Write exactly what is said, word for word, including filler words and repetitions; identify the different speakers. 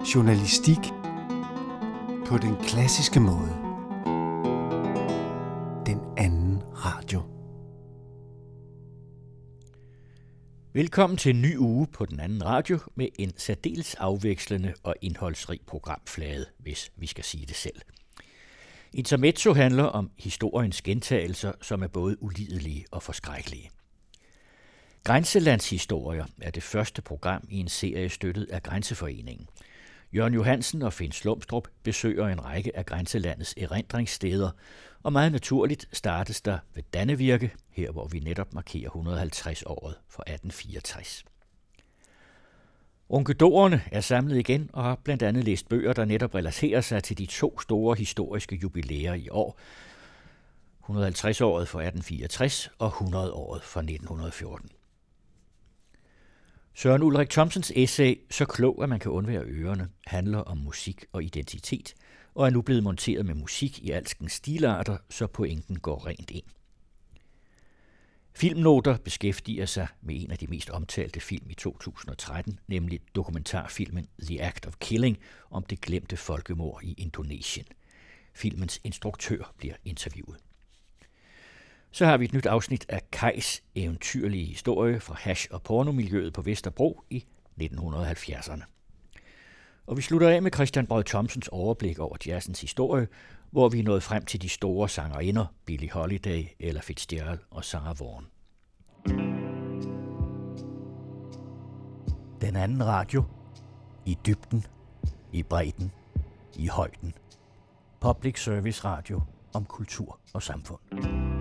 Speaker 1: Journalistik på den klassiske måde. Den anden radio.
Speaker 2: Velkommen til en ny uge på den anden radio med en særdeles afvekslende og indholdsrig programflade, hvis vi skal sige det selv. Intermezzo handler om historiens gentagelser, som er både ulidelige og forskrækkelige. Grænselandshistorier er det første program i en serie støttet af Grænseforeningen. Jørgen Johansen og Finn Slumstrup besøger en række af grænselandets erindringssteder, og meget naturligt startes der ved Dannevirke, her hvor vi netop markerer et hundrede og halvtreds året for atten fireogtres. Ronkedorerne er samlet igen og har blandt andet læst bøger, der netop relaterer sig til de to store historiske jubilæer i år, et hundrede og halvtreds året for atten fireogtres og hundrede året for nitten fjorten. Søren Ulrik Thomsens essay, Så klog, at man kan undvære ørerne, handler om musik og identitet, og er nu blevet monteret med musik i alskens stilarter, så pointen går rent ind. Filmnoter beskæftiger sig med en af de mest omtalte film i to tusind og tretten, nemlig dokumentarfilmen The Act of Killing om det glemte folkemord i Indonesien. Filmens instruktør bliver interviewet. Så har vi et nyt afsnit af Kajs eventyrlige historie fra hash- og pornomiljøet på Vesterbro i nitten halvfjerdserne. Og vi slutter af med Christian Braad Thomsens overblik over jazzens historie, hvor vi er nået frem til de store sangerinder, Billie Holiday, Ella Fitzgerald og Sarah Vaughan. Den anden radio. I dybden, i bredden, i højden. Public service radio om kultur og samfund.